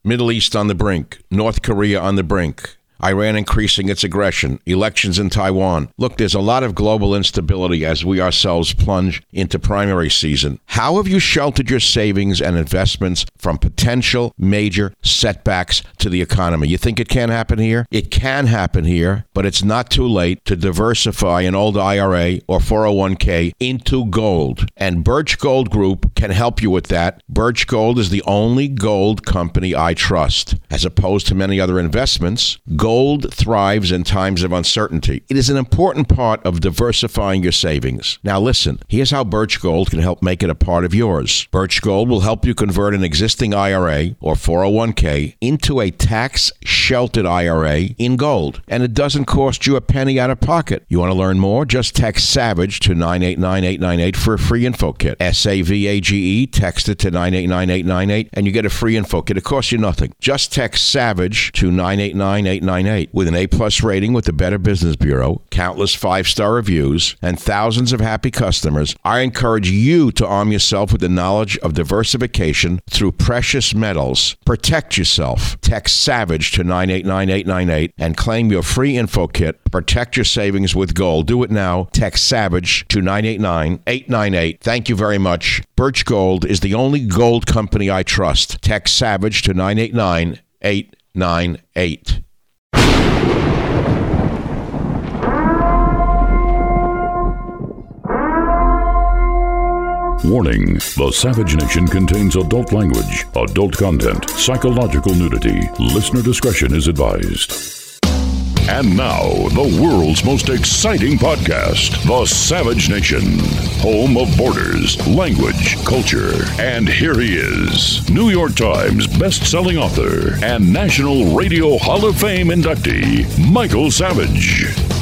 Middle East on the brink. North Korea on the brink. Iran increasing its aggression, elections in Taiwan. Look, there's a lot of global instability as we ourselves plunge into primary season. How have you sheltered your savings and investments from potential major setbacks to the economy? You think it can't happen here? It can happen here, but it's not too late to diversify an old IRA or 401k into gold. And Birch Gold Group can help you with that. Birch Gold is the only gold company I trust. As opposed to many other investments, gold thrives in times of uncertainty. It is an important part of diversifying your savings. Now listen, here's how Birch Gold can help make it a part of yours. Birch Gold will help you convert an existing IRA or 401k into a tax-sheltered IRA in gold. And it doesn't cost you a penny out of pocket. You want to learn more? Just text SAVAGE to 989-898 for a free info kit. SAVAGE, text it to 989-898 and you get a free info kit. It costs you nothing. Just text SAVAGE to 989-898. With an A-plus rating with the Better Business Bureau, countless 5-star reviews, and thousands of happy customers, I encourage you to arm yourself with the knowledge of diversification through precious metals. Protect yourself. Text SAVAGE to 989-898 and claim your free info kit. Protect your savings with gold. Do it now. Text SAVAGE to 989-898. Thank you very much. Birch Gold is the only gold company I trust. Text SAVAGE to 989-898. Warning, the Savage Nation contains adult language, adult content, psychological nudity. Listener discretion is advised. And now, the world's most exciting podcast, The Savage Nation, home of borders, language, culture. And here he is, New York Times best-selling author and National Radio Hall of Fame inductee, Michael Savage.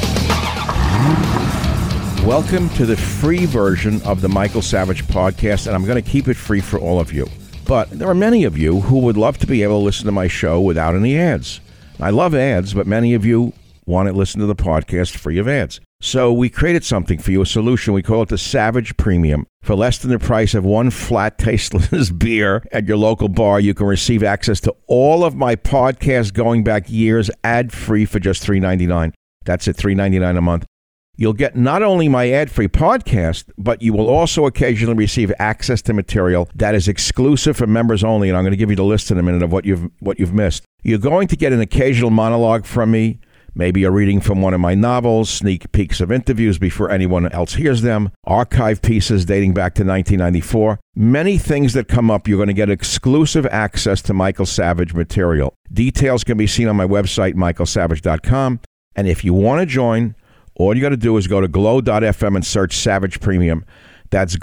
Welcome to the free version of the Michael Savage podcast, and I'm going to keep it free for all of you. But there are many of you who would love to be able to listen to my show without any ads. I love ads, but many of you want to listen to the podcast free of ads. So we created something for you, a solution. We call it the Savage Premium. For less than the price of one flat, tasteless beer at your local bar, you can receive access to all of my podcasts going back years, ad-free for just $3.99. That's it, $3.99 a month. You'll get not only my ad-free podcast, but you will also occasionally receive access to material that is exclusive for members only, and I'm going to give you the list in a minute of what you've missed. You're going to get an occasional monologue from me, maybe a reading from one of my novels, sneak peeks of interviews before anyone else hears them, archive pieces dating back to 1994. Many things that come up, you're going to get exclusive access to Michael Savage material. Details can be seen on my website, michaelsavage.com, and if you want to join, all you got to do is go to glow.fm and search Savage Premium. That's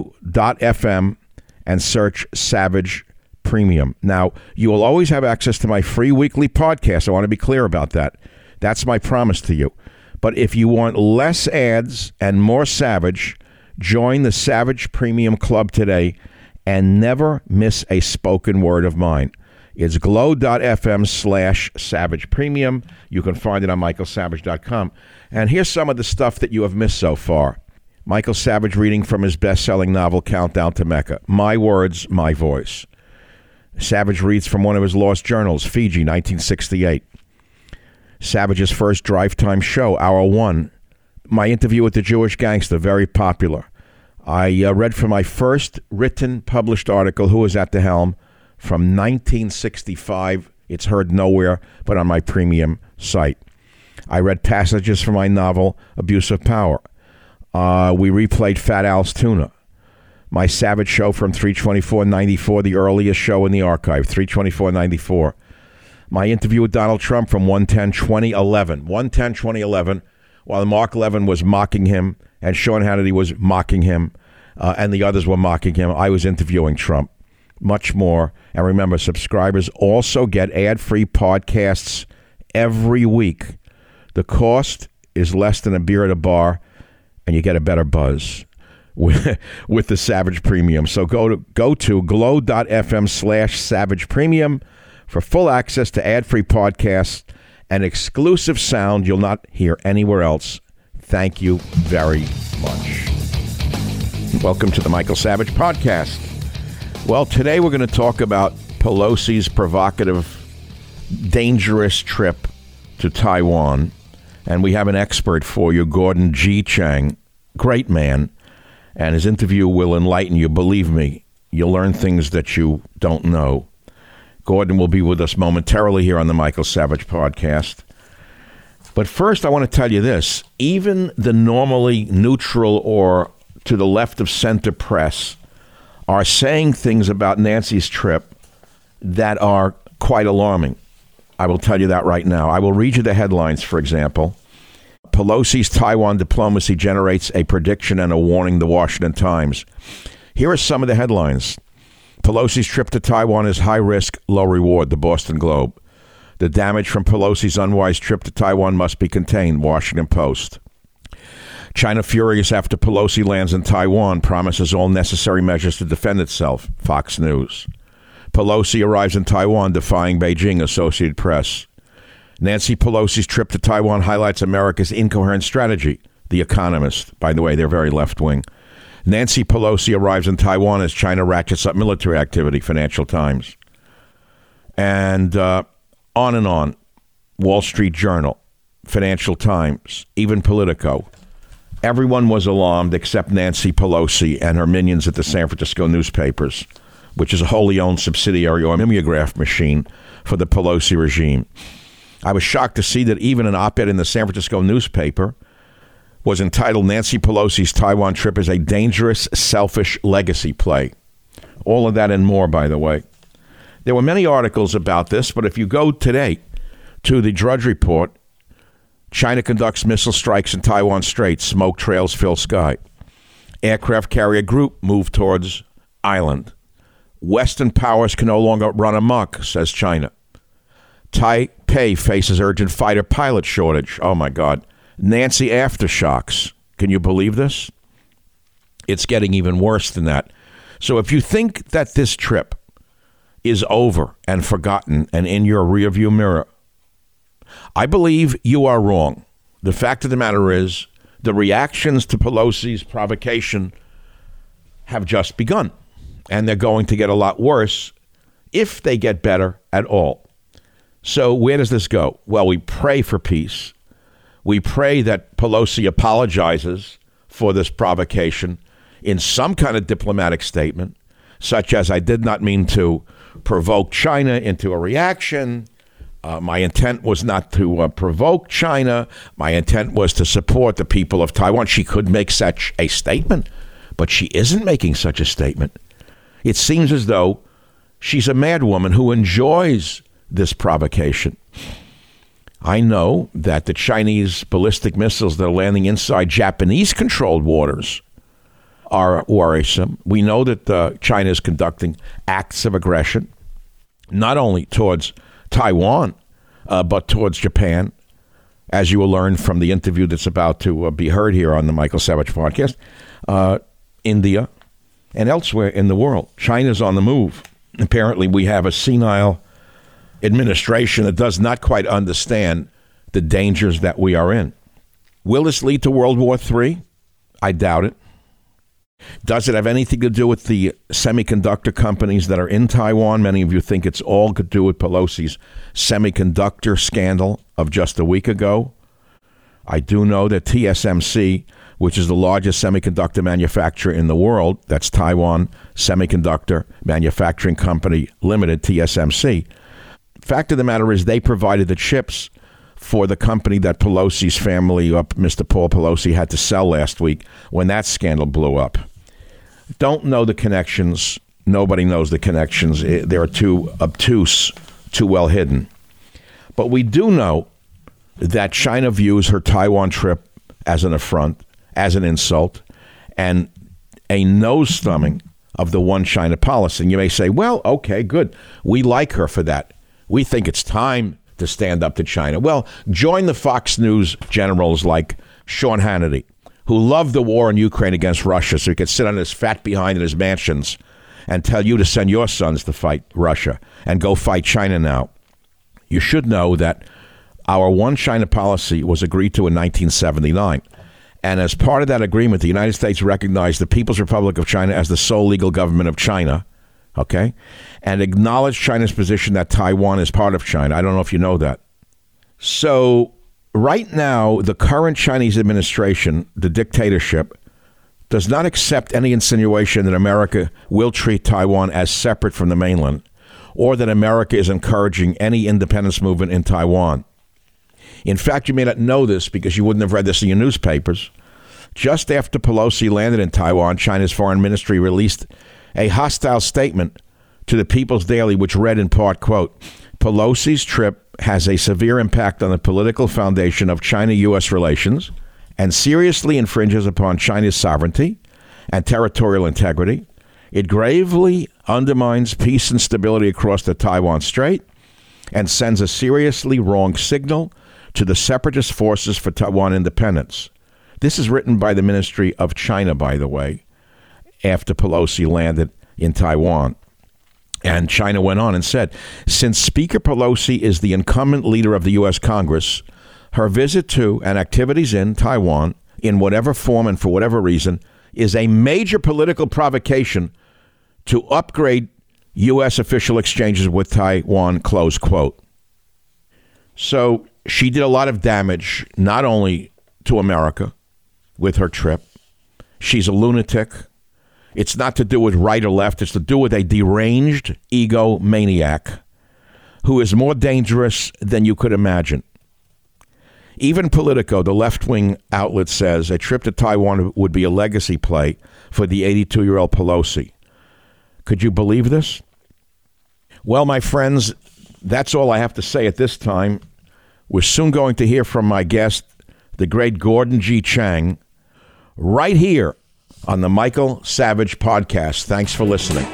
glow.fm and search Savage Premium. Now, you will always have access to my free weekly podcast. I want to be clear about that. That's my promise to you. But if you want less ads and more Savage, join the Savage Premium Club today and never miss a spoken word of mine. It's glow.fm/Savage Premium. You can find it on michaelsavage.com. And here's some of the stuff that you have missed so far. Michael Savage reading from his best-selling novel, Countdown to Mecca. My words, my voice. Savage reads from one of his lost journals, Fiji, 1968. Savage's first drive time show, Hour 1. My interview with the Jewish gangster, very popular. I read from my first written, published article, Who Was at the Helm, from 1965. It's heard nowhere but on my premium site. I read passages from my novel, Abuse of Power. We replayed Fat Al's Tuna. My Savage show from 3/24/94, the earliest show in the archive, 3/24/94. My interview with Donald Trump from 1/10/2011. 1/10/2011, while Mark Levin was mocking him and Sean Hannity was mocking him and the others were mocking him, I was interviewing Trump. Much more. And remember, subscribers also get ad-free podcasts every week. The cost is less than a beer at a bar, and you get a better buzz with the Savage Premium. So go to glow.fm/Savage Premium for full access to ad-free podcasts and exclusive sound you'll not hear anywhere else. Thank you very much. Welcome to the Michael Savage Podcast. Well, today we're going to talk about Pelosi's provocative, dangerous trip to Taiwan. And we have an expert for you, Gordon G. Chang, great man, and his interview will enlighten you. Believe me, you'll learn things that you don't know. Gordon will be with us momentarily here on the Michael Savage podcast. But first, I want to tell you this. Even the normally neutral or to the left of center press are saying things about Nancy's trip that are quite alarming. I will tell you that right now. I will read you the headlines, for example. Pelosi's Taiwan diplomacy generates a prediction and a warning, the Washington Times. Here are some of the headlines. Pelosi's trip to Taiwan is high risk, low reward, the Boston Globe. The damage from Pelosi's unwise trip to Taiwan must be contained, Washington Post. China furious after Pelosi lands in Taiwan, promises all necessary measures to defend itself, Fox News. Pelosi arrives in Taiwan, defying Beijing, Associated Press. Nancy Pelosi's trip to Taiwan highlights America's incoherent strategy, The Economist. By the way, they're very left-wing. Nancy Pelosi arrives in Taiwan as China ratchets up military activity, Financial Times. And on and on. Wall Street Journal, Financial Times, even Politico. Everyone was alarmed except Nancy Pelosi and her minions at the San Francisco newspapers, which is a wholly owned subsidiary or mimeograph machine for the Pelosi regime. I was shocked to see that even an op-ed in the San Francisco newspaper was entitled Nancy Pelosi's Taiwan Trip is a Dangerous, Selfish Legacy Play. All of that and more, by the way. There were many articles about this, but if you go today to the Drudge Report, China conducts missile strikes in Taiwan Strait, smoke trails fill sky. Aircraft carrier group move towards island. Western powers can no longer run amok, says China. Taipei faces urgent fighter pilot shortage. Oh, my God. Nancy aftershocks. Can you believe this? It's getting even worse than that. So if you think that this trip is over and forgotten and in your rearview mirror, I believe you are wrong. The fact of the matter is the reactions to Pelosi's provocation have just begun. And they're going to get a lot worse if they get better at all. So where does this go? Well, we pray for peace. We pray that Pelosi apologizes for this provocation in some kind of diplomatic statement, such as, I did not mean to provoke China into a reaction. My intent was not to provoke China. My intent was to support the people of Taiwan. She could make such a statement, but she isn't making such a statement. It seems as though she's a madwoman who enjoys this provocation. I know that the Chinese ballistic missiles that are landing inside Japanese-controlled waters are worrisome. We know that China is conducting acts of aggression, not only towards Taiwan, but towards Japan, as you will learn from the interview that's about to be heard here on the Michael Savage podcast, India, and elsewhere in the world. China's on the move. Apparently, we have a senile administration that does not quite understand the dangers that we are in. Will this lead to World War III? I doubt it. Does it have anything to do with the semiconductor companies that are in Taiwan? Many of you think it's all to do with Pelosi's semiconductor scandal of just a week ago. I do know that TSMC, which is the largest semiconductor manufacturer in the world, that's Taiwan Semiconductor Manufacturing Company Limited, TSMC. Fact of the matter is they provided the chips for the company that Pelosi's family, Mr. Paul Pelosi, had to sell last week when that scandal blew up. Don't know the connections. Nobody knows the connections. They're too obtuse, too well hidden. But we do know that China views her Taiwan trip as an affront, as an insult, and a nose-thumbing of the one China policy. And you may say, well, okay, good. We like her for that. We think it's time to stand up to China. Well, join the Fox News generals like Sean Hannity, who love the war in Ukraine against Russia, so he could sit on his fat behind in his mansions and tell you to send your sons to fight Russia and go fight China now. You should know that our one China policy was agreed to in 1979. And as part of that agreement, the United States recognized the People's Republic of China as the sole legal government of China, okay, and acknowledged China's position that Taiwan is part of China. I don't know if you know that. So right now, the current Chinese administration, the dictatorship, does not accept any insinuation that America will treat Taiwan as separate from the mainland, or that America is encouraging any independence movement in Taiwan. In fact, you may not know this because you wouldn't have read this in your newspapers. Just after Pelosi landed in Taiwan, China's foreign ministry released a hostile statement to the People's Daily, which read in part, quote, Pelosi's trip has a severe impact on the political foundation of China-U.S. relations and seriously infringes upon China's sovereignty and territorial integrity. It gravely undermines peace and stability across the Taiwan Strait and sends a seriously wrong signal to the separatist forces for Taiwan independence. This is written by the Ministry of China, by the way, after Pelosi landed in Taiwan. And China went on and said, since Speaker Pelosi is the incumbent leader of the U.S. Congress, her visit to and activities in Taiwan, in whatever form and for whatever reason, is a major political provocation to upgrade U.S. official exchanges with Taiwan, close quote. So she did a lot of damage, not only to America with her trip. She's a lunatic. It's not to do with right or left. It's to do with a deranged egomaniac who is more dangerous than you could imagine. Even Politico, the left-wing outlet, says a trip to Taiwan would be a legacy play for the 82-year-old Pelosi. Could you believe this? Well, my friends, that's all I have to say at this time. We're soon going to hear from my guest, the great Gordon G. Chang, right here on the Michael Savage Podcast. Thanks for listening.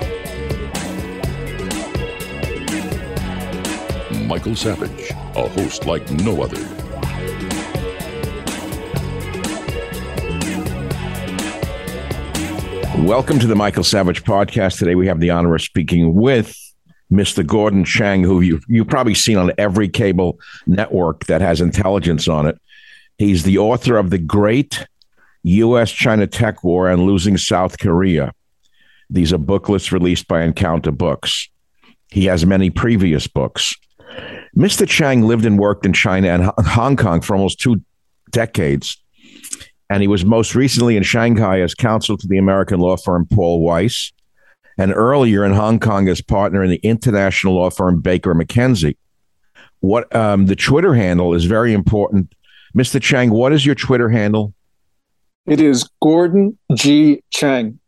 Michael Savage, a host like no other. Welcome to the Michael Savage Podcast. Today we have the honor of speaking with Mr. Gordon Chang, who you've probably seen on every cable network that has intelligence on it. He's the author of The Great U.S.-China Tech War and Losing South Korea. These are booklets released by Encounter Books. He has many previous books. Mr. Chang lived and worked in China and Hong Kong for almost 2 decades. And he was most recently in Shanghai as counsel to the American law firm Paul Weiss, and earlier in Hong Kong as partner in the international law firm Baker McKenzie. What the Twitter handle is very important. Mr. Chang, what is your Twitter handle? It is Gordon G. Chang,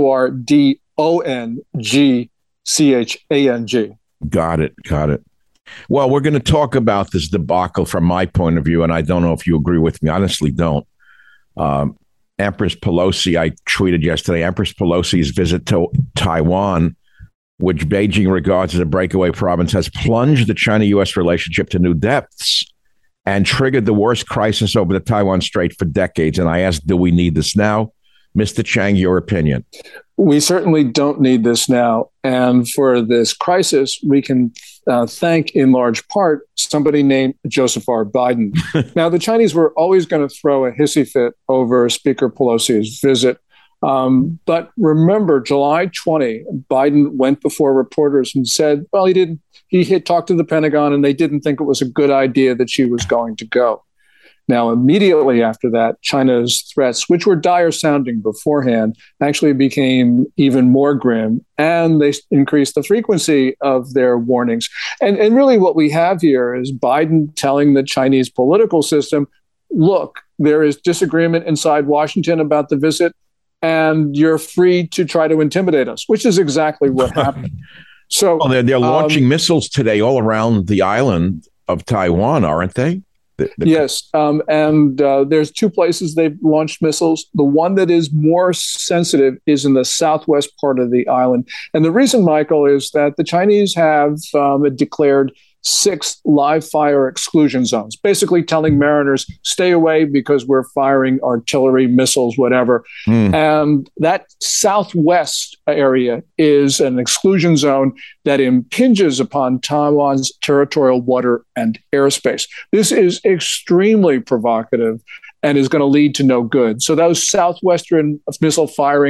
GordonGchang. Got it. Well, we're going to talk about this debacle from my point of view, and I don't know if you agree with me. I honestly don't. Empress Pelosi, I tweeted yesterday, Empress Pelosi's visit to Taiwan, which Beijing regards as a breakaway province, has plunged the China-U.S. relationship to new depths and triggered the worst crisis over the Taiwan Strait for decades. And I asked, do we need this now? Mr. Chang, your opinion. We certainly don't need this now. And for this crisis, we can thank in large part somebody named Joseph R. Biden. Now, the Chinese were always going to throw a hissy fit over Speaker Pelosi's visit. But remember, July 20, Biden went before reporters and said, well, he had talked to the Pentagon and they didn't think it was a good idea that she was going to go. Now, immediately after that, China's threats, which were dire sounding beforehand, actually became even more grim, and they increased the frequency of their warnings. And really what we have here is Biden telling the Chinese political system, look, there is disagreement inside Washington about the visit, and you're free to try to intimidate us, which is exactly what happened. So they're launching missiles today all around the island of Taiwan, aren't they? Yes. And there's 2 places they've launched missiles. The one that is more sensitive is in the southwest part of the island. And the reason, Michael, is that the Chinese have declared 6 live fire exclusion zones, basically telling mariners, stay away because we're firing artillery, missiles, whatever. And that southwest area is an exclusion zone that impinges upon Taiwan's territorial water and airspace. This is extremely provocative and is going to lead to no good. So those southwestern missile firings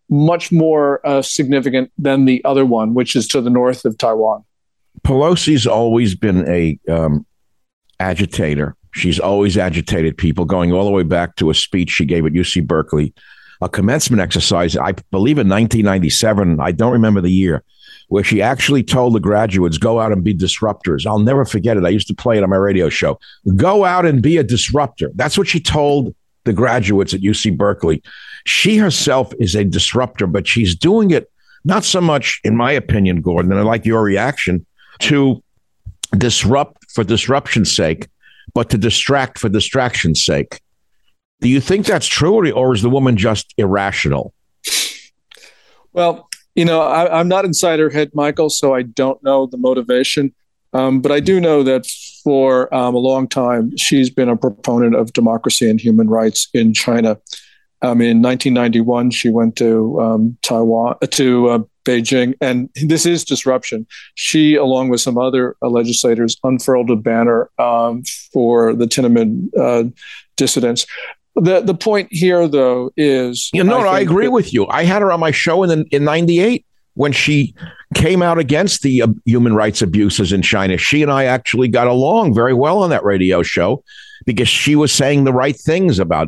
much more significant than the other one, which is to the north of Taiwan. Pelosi's always been a agitator. She's always agitated people, going all the way back to a speech she gave at UC Berkeley, a commencement exercise, I believe in 1997. I don't remember the year, where she actually told the graduates, go out and be disruptors. I'll never forget it. I used to play it on my radio show. Go out and be a disruptor. That's what she told the graduates at UC Berkeley. She herself is a disruptor, but she's doing it not so much, in my opinion, Gordon, and I like your reaction, to disrupt for disruption's sake, but to distract for distraction's sake. Do you think that's true, or is the woman just irrational? Well, I'm not inside her head, Michael, so I don't know the motivation. But I do know that for a long time, she's been a proponent of democracy and human rights in China. In 1991, she went to Beijing, and this is disruption. She, along with some other legislators, unfurled a banner for the Tiananmen dissidents. The point here, though, is... I agree with you. I had her on my show in 98 when she came out against the human rights abuses in China. She and I actually got along very well on that radio show because she was saying the right things about,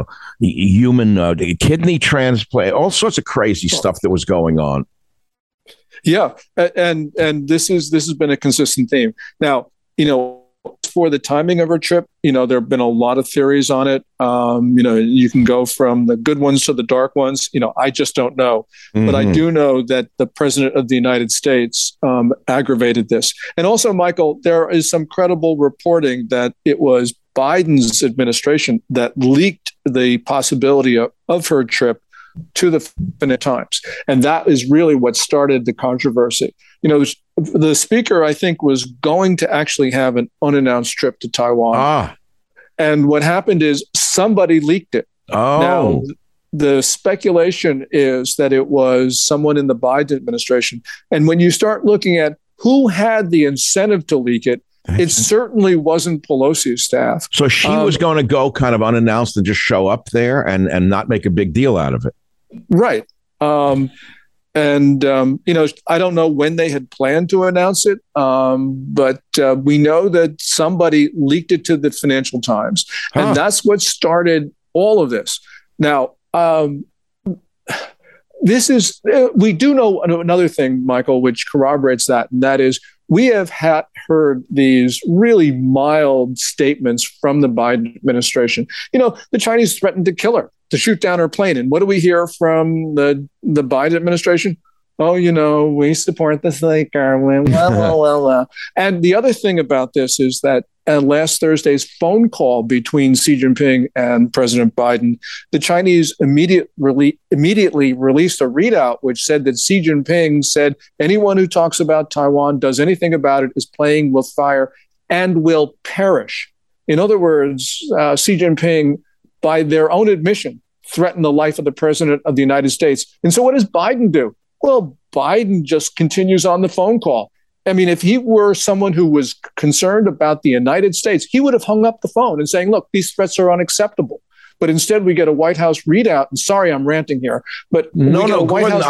human kidney transplant, all sorts of crazy stuff that was going on. Yeah, and this has been a consistent theme. Now, for the timing of her trip, there have been a lot of theories on it. You can go from the good ones to the dark ones. I just don't know. Mm-hmm. But I do know that the president of the United States aggravated this. And also, Michael, there is some credible reporting that it was Biden's administration that leaked the possibility of her trip to the Financial Times. And that is really what started the controversy. The speaker, I think, was going to actually have an unannounced trip to Taiwan. And what happened is somebody leaked it. Now, the speculation is that it was someone in the Biden administration. And when you start looking at who had the incentive to leak it, it certainly wasn't Pelosi's staff. So she was going to go kind of unannounced and just show up there and not make a big deal out of it. Right. I don't know when they had planned to announce it, but we know that somebody leaked it to the Financial Times. And that's what started all of this. Now, we do know another thing, Michael, which corroborates that, and that is we have heard these really mild statements from the Biden administration. The Chinese threatened to kill her, to shoot down her plane. And what do we hear from the Biden administration? Oh, we support the Slaker. Well. And the other thing about this is that last Thursday's phone call between Xi Jinping and President Biden, the Chinese immediately released a readout which said that Xi Jinping said, anyone who talks about Taiwan, does anything about it, is playing with fire and will perish. In other words, Xi Jinping, by their own admission, threatened the life of the president of the United States. And so what does Biden do? Well, Biden just continues on the phone call. I mean, if he were someone who was concerned about the United States, he would have hung up the phone and saying, look, these threats are unacceptable. But instead, we get a White House readout. And sorry, I'm ranting here, but Gordon,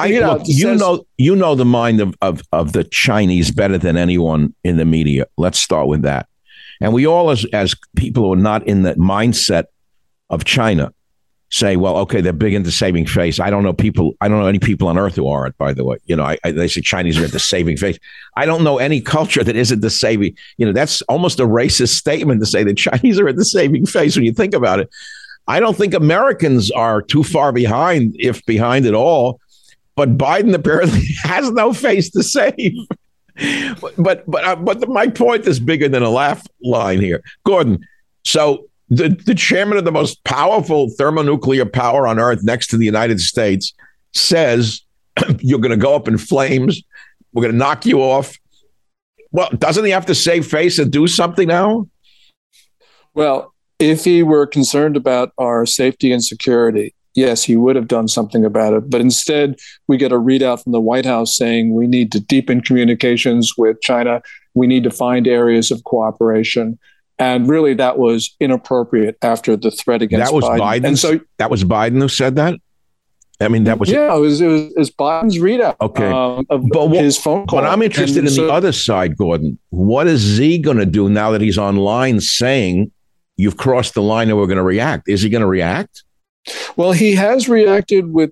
you know the mind of the Chinese better than anyone in the media. Let's start with that. And we all, as people who are not in the mindset of China, say, well, okay, they're big into saving face. I don't know any people on earth who aren't, by the way. They say Chinese are into saving face. I don't know any culture that isn't the saving. That's almost a racist statement to say that Chinese are into saving face when you think about it. I don't think Americans are too far behind, if behind at all. But Biden apparently has no face to save. But my point is bigger than a laugh line here, Gordon. So the chairman of the most powerful thermonuclear power on earth next to the United States says you're going to go up in flames. We're going to knock you off. Well, doesn't he have to save face and do something now? Well, if he were concerned about our safety and security, yes, he would have done something about it. But instead, we get a readout from the White House saying we need to deepen communications with China. We need to find areas of cooperation. And really, that was inappropriate after the threat against Biden. And so that was Biden who said that? I mean, that was it was Biden's readout. Okay, of his phone call. But I'm interested in the other side, Gordon. What is Z going to do now that he's online saying you've crossed the line and we're going to react? Is he going to react? Well, he has reacted with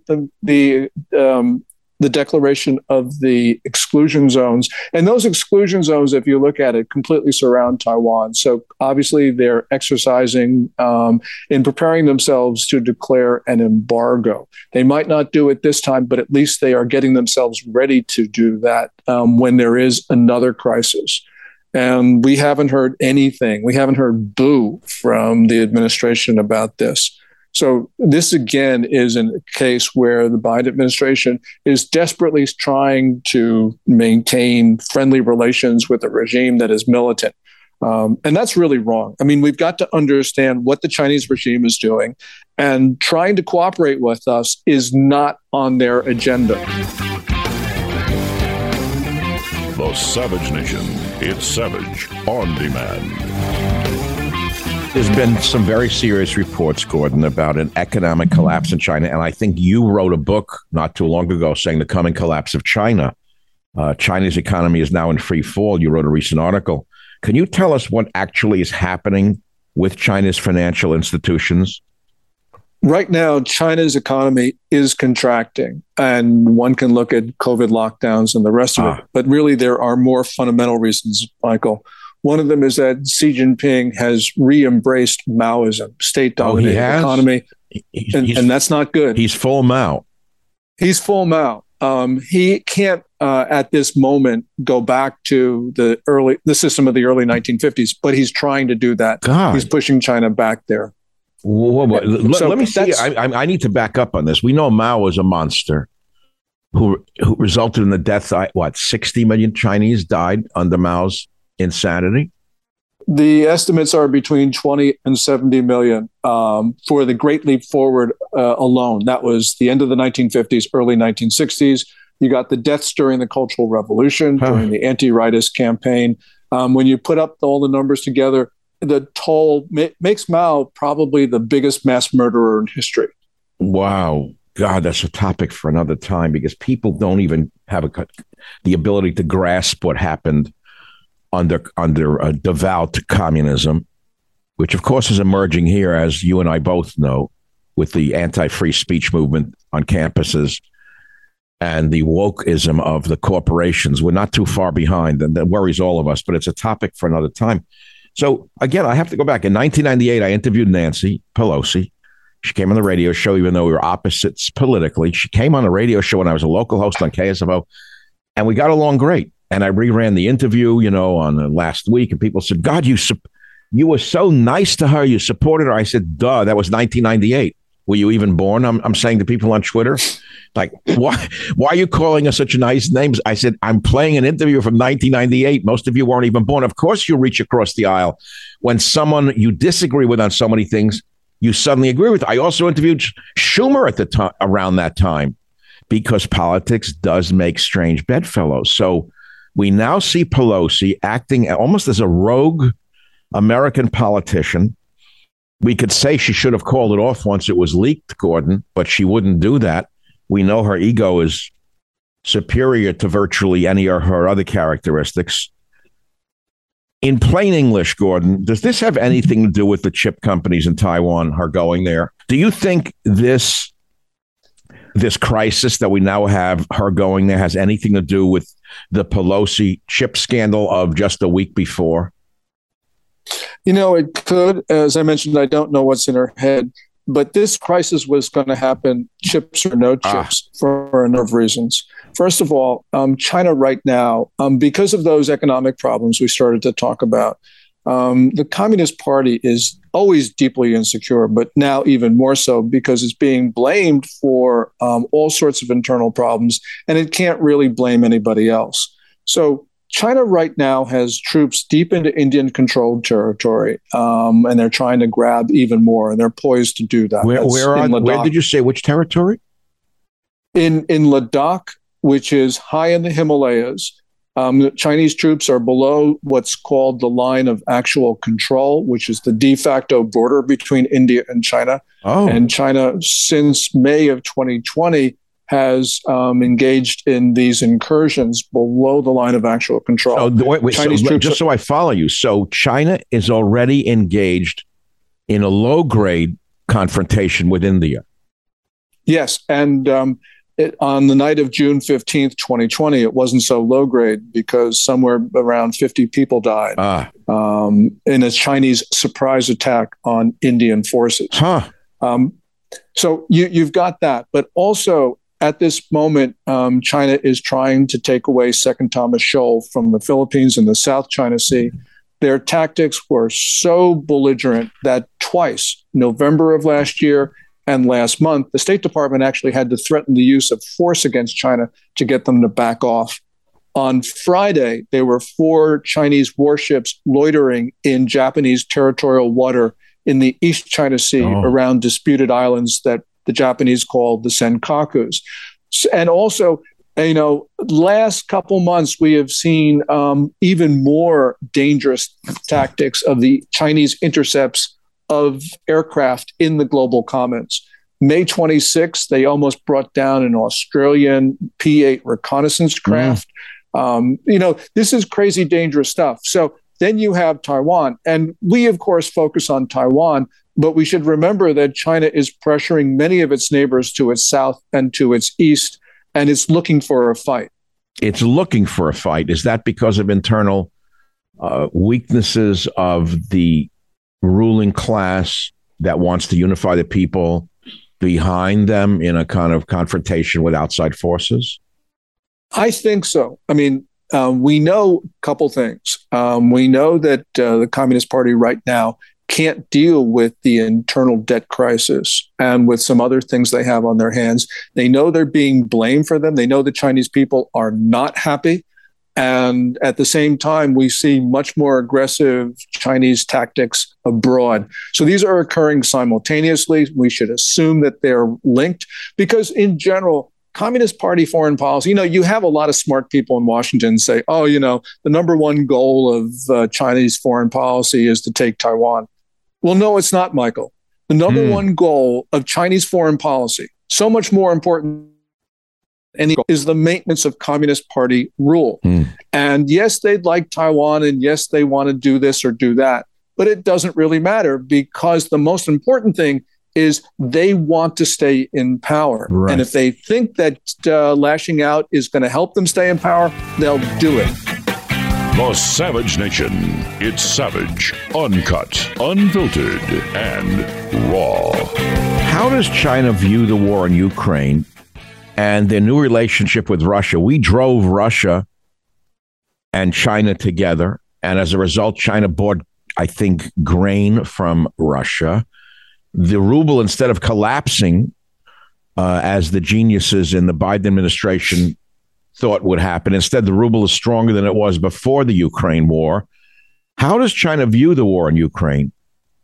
the declaration of the exclusion zones. And those exclusion zones, if you look at it, completely surround Taiwan. So obviously they're exercising in preparing themselves to declare an embargo. They might not do it this time, but at least they are getting themselves ready to do that when there is another crisis. And we haven't heard anything. We haven't heard boo from the administration about this. So this, again, is a case where the Biden administration is desperately trying to maintain friendly relations with a regime that is militant. And that's really wrong. I mean, we've got to understand what the Chinese regime is doing, and trying to cooperate with us is not on their agenda. The Savage Nation. It's Savage on Demand. There's been some very serious reports, Gordon, about an economic collapse in China. And I think you wrote a book not too long ago saying the coming collapse of China. China's economy is now in free fall. You wrote a recent article. Can you tell us what actually is happening with China's financial institutions? Right now, China's economy is contracting, and one can look at COVID lockdowns and the rest of it. But really, there are more fundamental reasons, Michael. One of them is that Xi Jinping has re-embraced Maoism, state-dominated economy, and that's not good. He's full Mao. He's full Mao. He can't, at this moment, go back to the system of the early 1950s, but he's trying to do that. God. He's pushing China back there. Whoa. Let me see. I need to back up on this. We know Mao was a monster who resulted in the deaths. 60 million Chinese died under Mao's insanity? The estimates are between 20 and 70 million for the Great Leap Forward alone. That was the end of the 1950s, early 1960s. You got the deaths during the Cultural Revolution, during the anti-rightist campaign. When you put up all the numbers together, the toll makes Mao probably the biggest mass murderer in history. Wow. God, that's a topic for another time, because people don't even have the ability to grasp what happened under devout communism, which of course is emerging here, as you and I both know, with the anti-free speech movement on campuses and the wokeism of the corporations. We're not too far behind, and that worries all of us, but it's a topic for another time. So again, I have to go back. In 1998, I interviewed Nancy Pelosi. She came on the radio show, even though we were opposites politically. She came on the radio show when I was a local host on KSFO, and we got along great. And I reran the interview, on last week, and people said, God, you were so nice to her. You supported her. I said, duh, that was 1998. Were you even born? I'm saying to people on Twitter, like, why are you calling us such nice names? I said, I'm playing an interview from 1998. Most of you weren't even born. Of course, you reach across the aisle when someone you disagree with on so many things, you suddenly agree with. I also interviewed Schumer at the time, around that time, because politics does make strange bedfellows. So we now see Pelosi acting almost as a rogue American politician. We could say she should have called it off once it was leaked, Gordon, but she wouldn't do that. We know her ego is superior to virtually any of her other characteristics. In plain English, Gordon, does this have anything to do with the chip companies in Taiwan, her going there? Do you think this crisis that we now have, her going there, has anything to do with the Pelosi chip scandal of just a week before? It could. As I mentioned, I don't know what's in her head, but this crisis was going to happen, chips or no chips, for a number of reasons. First of all, China right now, because of those economic problems we started to talk about, the Communist Party is always deeply insecure, but now even more so because it's being blamed for all sorts of internal problems, and it can't really blame anybody else. So China right now has troops deep into Indian-controlled territory, and they're trying to grab even more, and they're poised to do that. Where did you say, which territory? In Ladakh, which is high in the Himalayas, The Chinese troops are below what's called the line of actual control, which is the de facto border between India and China. Oh. And China, since May of 2020, has engaged in these incursions below the line of actual control. Just so I follow you. So China is already engaged in a low-grade confrontation with India. Yes, and on the night of June 15th, 2020, it wasn't so low-grade because somewhere around 50 people died in a Chinese surprise attack on Indian forces. So you've got that. But also, at this moment, China is trying to take away Second Thomas Shoal from the Philippines and the South China Sea. Their tactics were so belligerent that twice, November of last year and last month, the State Department actually had to threaten the use of force against China to get them to back off. On Friday, there were 4 Chinese warships loitering in Japanese territorial water in the East China Sea around disputed islands that the Japanese called the Senkakus. And also, last couple months, we have seen even more dangerous tactics of the Chinese intercepts of aircraft in the global commons. May 26th, they almost brought down an Australian P-8 reconnaissance craft. This is crazy dangerous stuff. So then you have Taiwan. And we, of course, focus on Taiwan, but we should remember that China is pressuring many of its neighbors to its south and to its east, and it's looking for a fight. It's looking for a fight. Is that because of internal weaknesses of the ruling class that wants to unify the people behind them in a kind of confrontation with outside forces? I think so. I mean, we know a couple things. We know that the Communist Party right now can't deal with the internal debt crisis and with some other things they have on their hands. They know they're being blamed for them. They know the Chinese people are not happy. And at the same time, we see much more aggressive Chinese tactics abroad. So these are occurring simultaneously. We should assume that they're linked because in general, Communist Party foreign policy, you have a lot of smart people in Washington say, the number one goal of Chinese foreign policy is to take Taiwan. Well, no, it's not, Michael. The number one goal of Chinese foreign policy, so much more important is the maintenance of Communist Party rule. And yes, they'd like Taiwan, and yes, they want to do this or do that, but it doesn't really matter because the most important thing is they want to stay in power. Right. And if they think that lashing out is going to help them stay in power, they'll do it. The Savage Nation. It's savage, uncut, unfiltered, and raw. How does China view the war in Ukraine and their new relationship with Russia? We drove Russia and China together. And as a result, China bought, I think, grain from Russia. The ruble, instead of collapsing, as the geniuses in the Biden administration thought would happen, instead the ruble is stronger than it was before the Ukraine war. How does China view the war in Ukraine?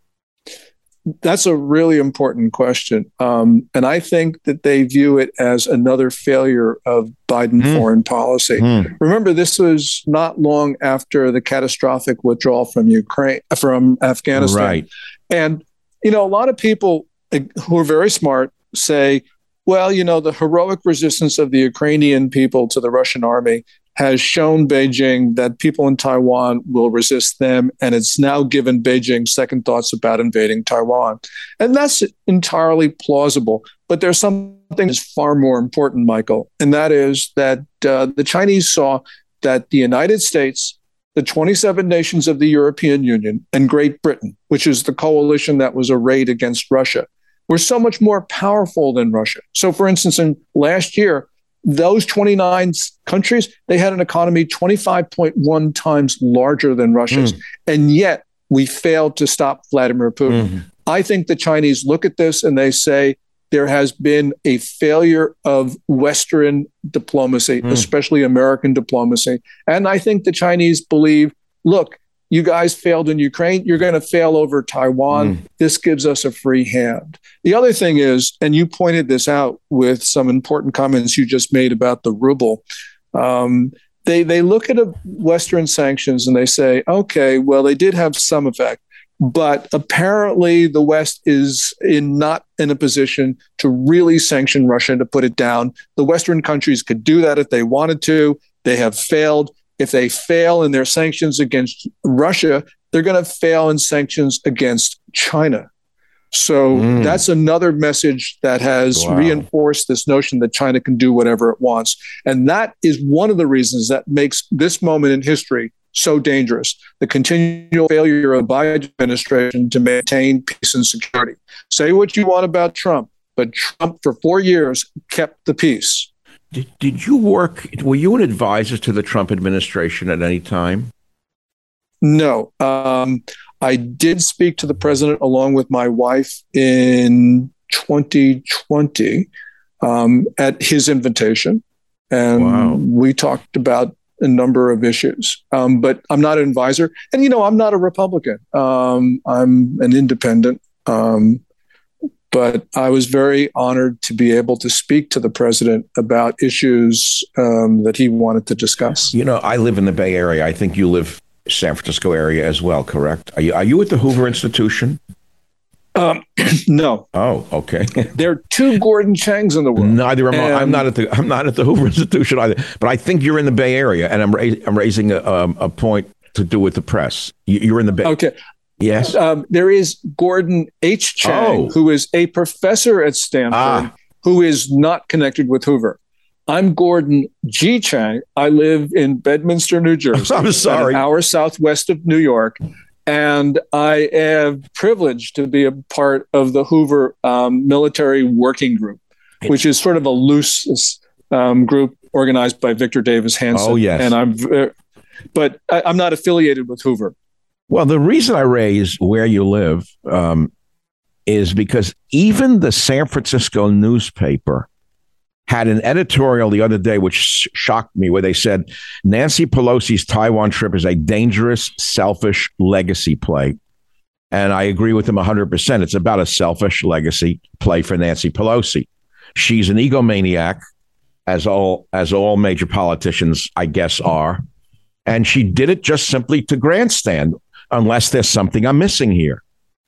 That's a really important question. And I think that they view it as another failure of Biden foreign policy. Remember, this was not long after the catastrophic withdrawal from Afghanistan. Right. And a lot of people who are very smart say, well, the heroic resistance of the Ukrainian people to the Russian army has shown Beijing that people in Taiwan will resist them, and it's now given Beijing second thoughts about invading Taiwan. And that's entirely plausible. But there's something that's far more important, Michael, and that is that the Chinese saw that the United States, the 27 nations of the European Union, and Great Britain, which is the coalition that was arrayed against Russia, were so much more powerful than Russia. So, for instance, in last year, those 29 countries, they had an economy 25.1 times larger than Russia's. And yet we failed to stop Vladimir Putin. I think the Chinese look at this and they say there has been a failure of Western diplomacy, especially American diplomacy. And I think the Chinese believe, look, you guys failed in Ukraine. You're going to fail over Taiwan. This gives us a free hand. The other thing is, and you pointed this out with some important comments you just made about the ruble, they look at Western sanctions and they say, okay, well, they did have some effect, but apparently the West is not in a position to really sanction Russia, to put it down. The Western countries could do that if they wanted to. They have failed. If they fail in their sanctions against Russia, they're going to fail in sanctions against China. So that's another message that has reinforced this notion that China can do whatever it wants. And that is one of the reasons that makes this moment in history so dangerous. The continual failure of the Biden administration to maintain peace and security. Say what you want about Trump, but Trump for 4 years kept the peace. Were you an advisor to the Trump administration at any time? No. I did speak to the president along with my wife in 2020 at his invitation. And we talked about a number of issues. But I'm not an advisor. And, I'm not a Republican. I'm an independent. But I was very honored to be able to speak to the president about issues that he wanted to discuss. I live in the Bay Area. I think you live San Francisco area as well, correct? Are you at the Hoover Institution? No. Oh, okay. There are two Gordon Changs in the world. Neither am I. I'm not at the Hoover Institution either. But I think you're in the Bay Area, and I'm raising a point to do with the press. You're in the Bay. Okay. Yes. There is Gordon H. Chang, who is a professor at Stanford, who is not connected with Hoover. I'm Gordon G. Chang. I live in Bedminster, New Jersey. I'm sorry. An hour southwest of New York. And I am privileged to be a part of the Hoover Military Working Group, which is sort of a loose group organized by Victor Davis Hanson. Oh, yes. And I'm not affiliated with Hoover. Well, the reason I raise where you live is because even the San Francisco newspaper had an editorial the other day, which shocked me, where they said Nancy Pelosi's Taiwan trip is a dangerous, selfish legacy play. And I agree with them 100%. It's about a selfish legacy play for Nancy Pelosi. She's an egomaniac, as all major politicians, I guess, are. And she did it just simply to grandstand, unless there's something I'm missing here.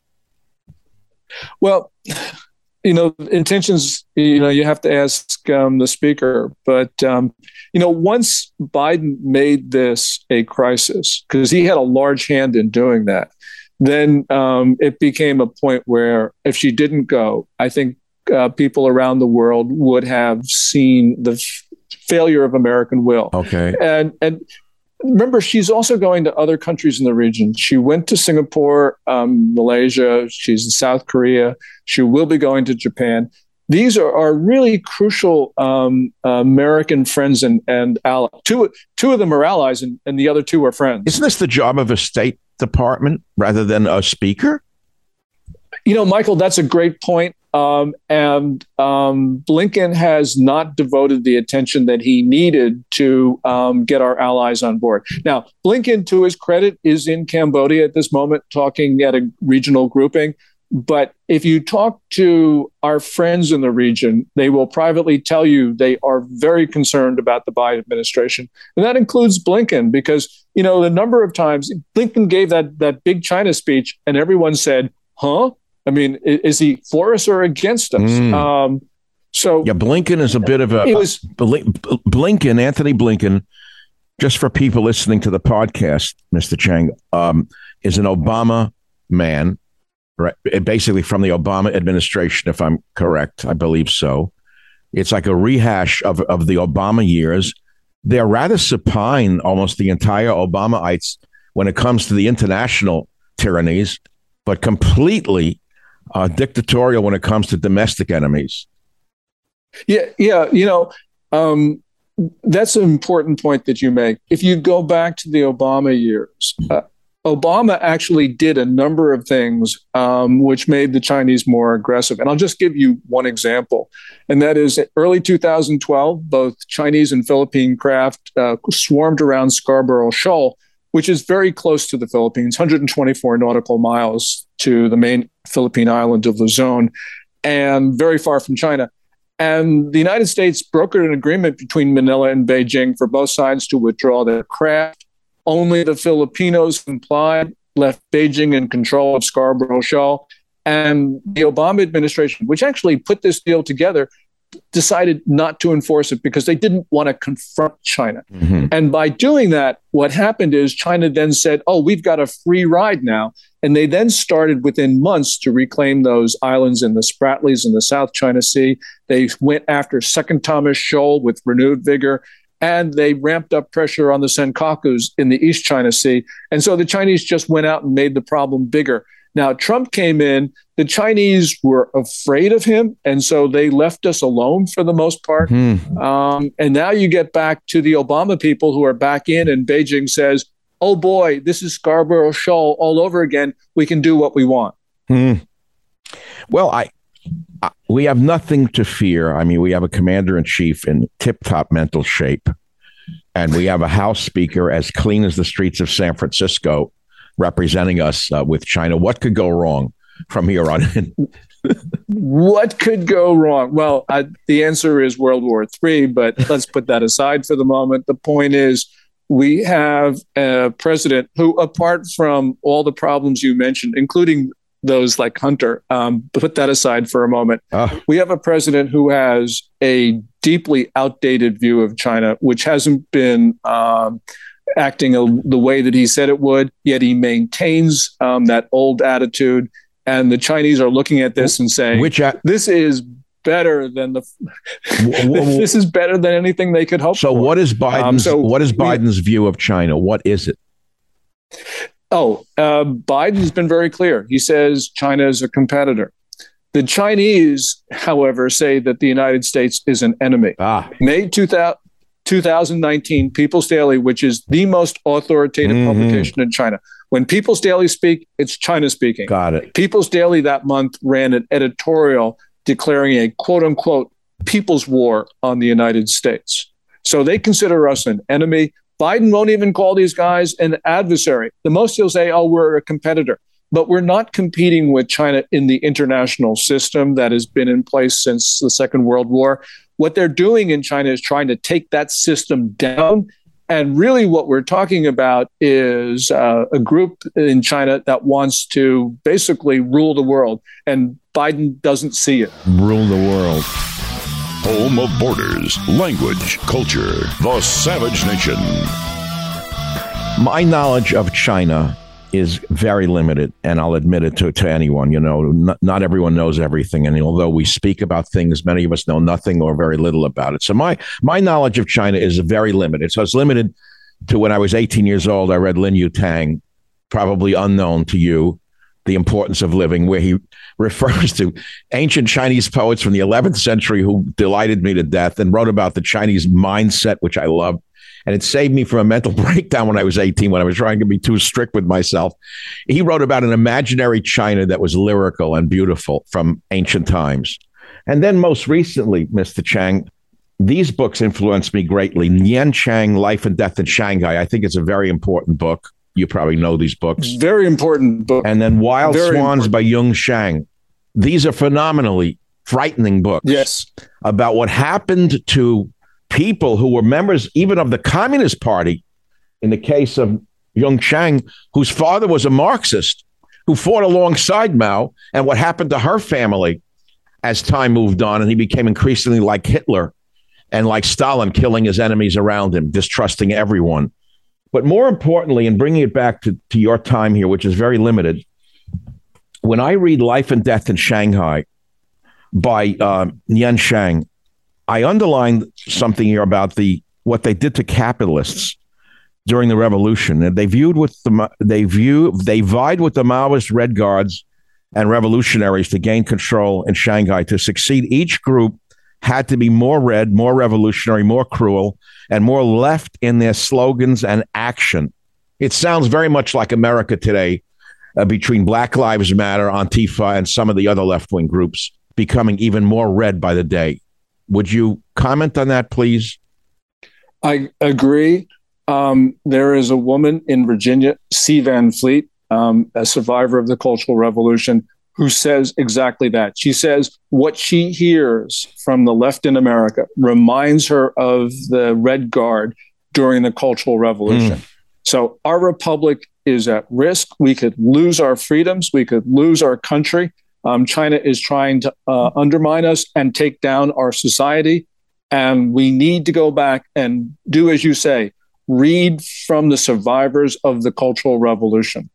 Well, intentions, you have to ask the speaker. But, once Biden made this a crisis, because he had a large hand in doing that, then it became a point where if she didn't go, I think people around the world would have seen the failure of American will. Okay. And remember, she's also going to other countries in the region. She went to Singapore, Malaysia. She's in South Korea. She will be going to Japan. These are really crucial American friends and allies. Two of them are allies, and the other two are friends. Isn't this the job of a State Department rather than a speaker? Michael, that's a great point. And Blinken has not devoted the attention that he needed to get our allies on board. Now, Blinken, to his credit, is in Cambodia at this moment, talking at a regional grouping. But if you talk to our friends in the region, they will privately tell you they are very concerned about the Biden administration. And that includes Blinken, because, the number of times Blinken gave that big China speech and everyone said, huh? I mean, is he for us or against us? Blinken is a bit of a Blinken, Anthony Blinken, just for people listening to the podcast, Mr. Chang, is an Obama man, right? Basically from the Obama administration, if I'm correct. I believe so. It's like a rehash of the Obama years. They're rather supine, almost the entire Obamaites, when it comes to the international tyrannies, but completely dictatorial when it comes to domestic enemies. That's an important point that you make. If you go back to the Obama years, Obama actually did a number of things which made the Chinese more aggressive. And I'll just give you one example. And that is early 2012, both Chinese and Philippine craft swarmed around Scarborough Shoal, which is very close to the Philippines, 124 nautical miles to the main Philippine island of Luzon, and very far from China. And the United States brokered an agreement between Manila and Beijing for both sides to withdraw their craft. Only the Filipinos complied, left Beijing in control of Scarborough Shoal. And the Obama administration, which actually put this deal together, decided not to enforce it because they didn't want to confront China. Mm-hmm. And by doing that, what happened is China then said, oh, we've got a free ride now. And they then started within months to reclaim those islands in the Spratlys in the South China Sea. They went after Second Thomas Shoal with renewed vigor, and they ramped up pressure on the Senkakus in the East China Sea. And so the Chinese just went out and made the problem bigger. Now, Trump came in, the Chinese were afraid of him, and so they left us alone for the most part. And now you get back to the Obama people who are back in, and Beijing says, oh boy, this is Scarborough Shoal all over again. We can do what we want. Well, we have nothing to fear. I mean, we have a commander-in-chief in tip-top mental shape, and we have a House Speaker as clean as the streets of San Francisco representing us with China. What could go wrong from here on in? What could go wrong? Well, the answer is World War III, but let's put that aside for the moment. The point is, we have a president who, apart from all the problems you mentioned, including those like Hunter, put that aside for a moment. We have a president who has a deeply outdated view of China, which hasn't been acting the way that he said it would, yet he maintains that old attitude. And the Chinese are looking at this and saying, this is better than this is better than anything they could hope for. So what is Biden's view of China? What is it? Biden's been very clear. He says China is a competitor. The Chinese, however, say that the United States is an enemy. May 2019, People's Daily, which is the most authoritative publication in China. When People's Daily speak, it's China speaking. Got it. People's Daily that month ran an editorial declaring a quote-unquote people's war on the United States. So they consider us an enemy. Biden won't even call these guys an adversary. The most he'll say, oh, we're a competitor. But we're not competing with China in the international system that has been in place since the Second World War. What they're doing in China is trying to take that system down. And really what we're talking about is a group in China that wants to basically rule the world. And Biden doesn't see it. Rule the world. Home of borders, language, culture, the Savage Nation. My knowledge of China is very limited, and I'll admit it to anyone. You know, not everyone knows everything, and although we speak about things, many of us know nothing or very little about it. So my knowledge of China is very limited. So it's limited to when I was 18 years old, I read Lin Yutang, probably unknown to you, The Importance of Living, where he refers to ancient Chinese poets from the 11th century who delighted me to death and wrote about the Chinese mindset, which I love. And it saved me from a mental breakdown when I was 18, when I was trying to be too strict with myself. He wrote about an imaginary China that was lyrical and beautiful from ancient times. And then most recently, Mr. Chang, these books influenced me greatly. Nien Chang, Life and Death in Shanghai. I think it's a very important book. You probably know these books. Very important book. And then Wild Swans by Yung Shang. These are phenomenally frightening books. Yes. About what happened to people who were members even of the Communist Party, in the case of Yung Shang, whose father was a Marxist, who fought alongside Mao, and what happened to her family as time moved on, and he became increasingly like Hitler and like Stalin, killing his enemies around him, distrusting everyone. But more importantly, and bringing it back to your time here, which is very limited, when I read Life and Death in Shanghai by Nien Shang, I underlined something here about what they did to capitalists during the revolution. And they vied with the Maoist Red Guards and revolutionaries to gain control in Shanghai. To succeed, each group had to be more red, more revolutionary, more cruel, and more left in their slogans and action. It sounds very much like America today, between Black Lives Matter, Antifa, and some of the other left-wing groups becoming even more red by the day. Would you comment on that, please? I agree. There is a woman in Virginia, C. Van Fleet, a survivor of the Cultural Revolution, who says exactly that. She says what she hears from the left in America reminds her of the Red Guard during the Cultural Revolution. So our republic is at risk. We could lose our freedoms. We could lose our country. China is trying to undermine us and take down our society. And we need to go back and do, as you say, read from the survivors of the Cultural Revolution.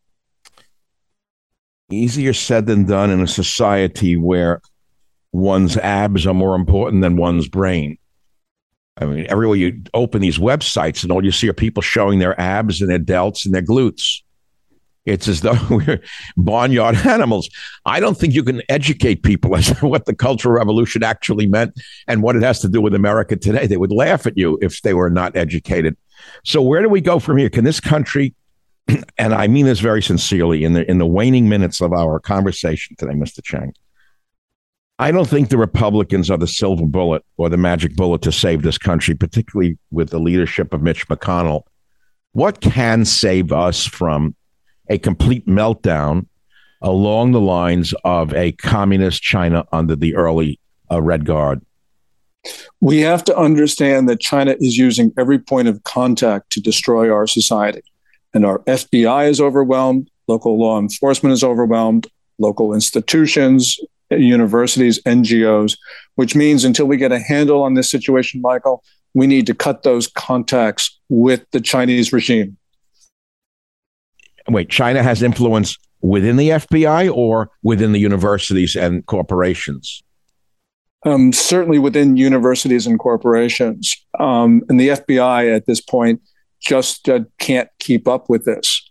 Easier said than done in a society where one's abs are more important than one's brain. I mean, everywhere you open these websites and all you see are people showing their abs and their delts and their glutes. It's as though we're barnyard animals. I don't think you can educate people as to what the Cultural Revolution actually meant and what it has to do with America today. They would laugh at you if they were not educated. So where do we go from here? Can this country, and I mean this very sincerely, in the waning minutes of our conversation today, Mr. Chang, I don't think the Republicans are the silver bullet or the magic bullet to save this country, particularly with the leadership of Mitch McConnell. What can save us from a complete meltdown along the lines of a communist China under the early Red Guard? We have to understand that China is using every point of contact to destroy our society. And our FBI is overwhelmed, local law enforcement is overwhelmed, local institutions, universities, NGOs, which means until we get a handle on this situation, Michael, we need to cut those contacts with the Chinese regime. Wait, China has influence within the FBI or within the universities and corporations? Certainly within universities and corporations. And the FBI at this point just can't keep up with this.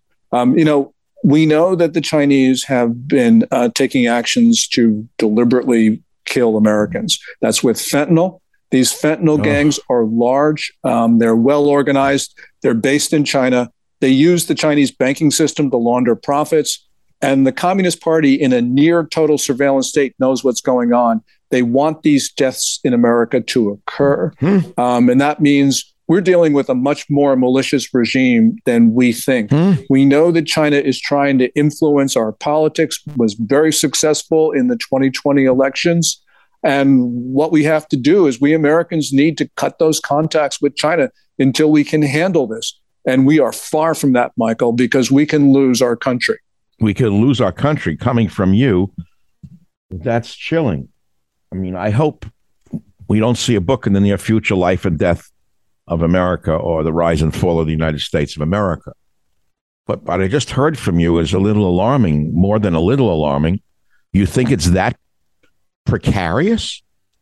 We know that the Chinese have been taking actions to deliberately kill Americans. That's with fentanyl. These fentanyl gangs are large. They're well organized. They're based in China. They use the Chinese banking system to launder profits. And the Communist Party, in a near total surveillance state, knows what's going on. They want these deaths in America to occur. And that means we're dealing with a much more malicious regime than we think. We know that China is trying to influence our politics, was very successful in the 2020 elections. And what we have to do is we Americans need to cut those contacts with China until we can handle this. And we are far from that, Michael, because we can lose our country. We could lose our country. Coming from you, that's chilling. I mean, I hope we don't see a book in the near future, Life and Death of America or The Rise and Fall of the United States of America. But what I just heard from you is a little alarming, more than a little alarming. You think it's that precarious?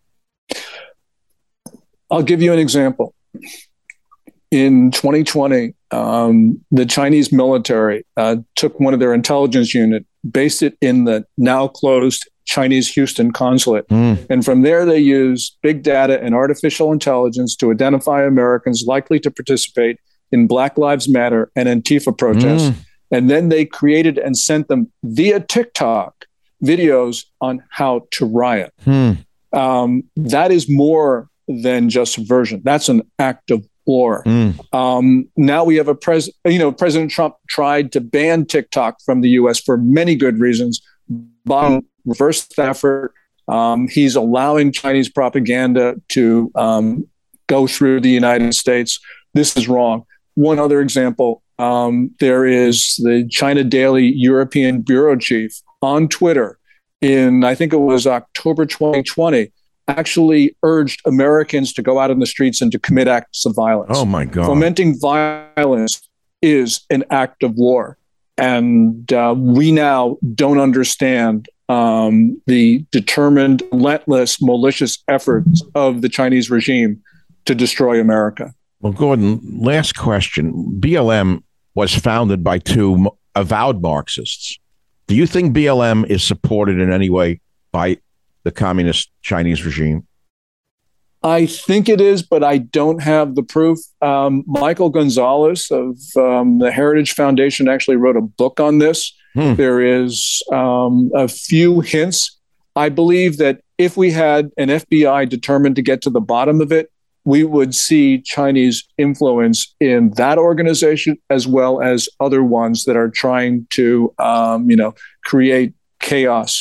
I'll give you an example. In 2020, the Chinese military took one of their intelligence unit, based it in the now closed Chinese Houston consulate. And from there, they used big data and artificial intelligence to identify Americans likely to participate in Black Lives Matter and Antifa protests. And then they created and sent them via TikTok videos on how to riot. That is more than just subversion. That's an act of war. Now we have President Trump tried to ban TikTok from the U.S. for many good reasons. Biden reversed the effort. He's allowing Chinese propaganda to go through the United States. This is wrong. One other example, there is the China Daily European bureau chief on Twitter in, I think it was October 2020, actually urged Americans to go out in the streets and to commit acts of violence. Oh, my God. Fomenting violence is an act of war. And we now don't understand the determined, relentless, malicious efforts of the Chinese regime to destroy America. Well, Gordon, last question. BLM was founded by two avowed Marxists. Do you think BLM is supported in any way by the communist Chinese regime? I think it is, but I don't have the proof. Michael Gonzalez of the Heritage Foundation actually wrote a book on this. There is a few hints. I believe that if we had an FBI determined to get to the bottom of it, we would see Chinese influence in that organization as well as other ones that are trying to, create chaos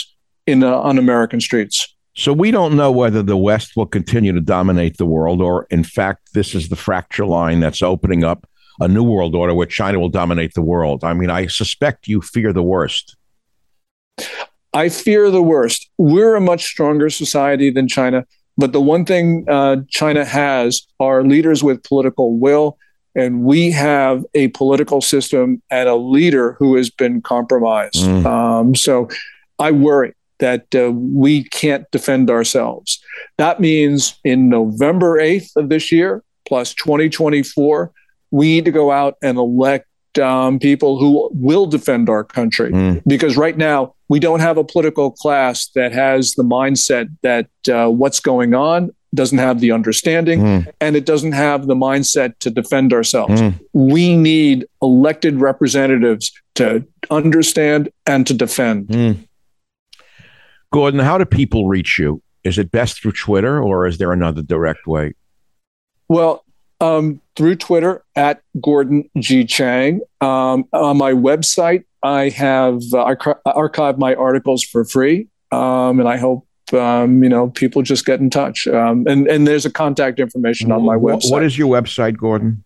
on American streets. So we don't know whether the West will continue to dominate the world, or in fact, this is the fracture line that's opening up a new world order where China will dominate the world. I mean, I suspect you fear the worst. I fear the worst. We're a much stronger society than China, but the one thing China has are leaders with political will, and we have a political system and a leader who has been compromised. So I worry that we can't defend ourselves. That means in November 8th of this year, plus 2024, we need to go out and elect people who will defend our country. Because right now, we don't have a political class that has the mindset that what's going on, doesn't have the understanding, and it doesn't have the mindset to defend ourselves. We need elected representatives to understand and to defend. Gordon, how do people reach you? Is it best through Twitter, or is there another direct way? Well, through Twitter at Gordon G. Chang. On my website, I have archived my articles for free, and I hope people just get in touch. And there's a contact information on my website. What is your website, Gordon?